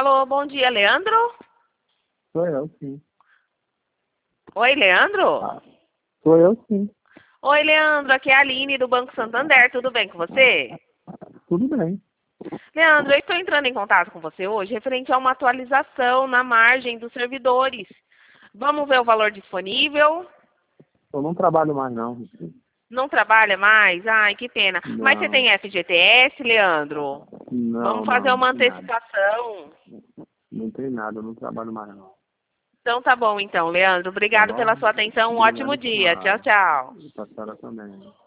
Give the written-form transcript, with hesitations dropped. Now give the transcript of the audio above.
Alô, bom dia, Leandro? Sou eu, sim. Oi, Leandro? Ah, sou eu, sim. Oi, Leandro, aqui é a Aline do Banco Santander, tudo bem com você? Tudo bem. Leandro, eu estou entrando em contato com você hoje referente a uma atualização na margem dos servidores. Vamos ver o valor disponível? Eu não trabalho mais, não. Não trabalha mais? Ai, que pena. Mas você Não, tem FGTS, Leandro? Vamos fazer não uma tem nada. antecipação. Não tem nada, eu não trabalho mais, não. Então tá bom, então, Leandro. Tá Obrigado pela bom? sua atenção. Um ótimo Obrigado dia. Tchau, por tchau. a senhora também.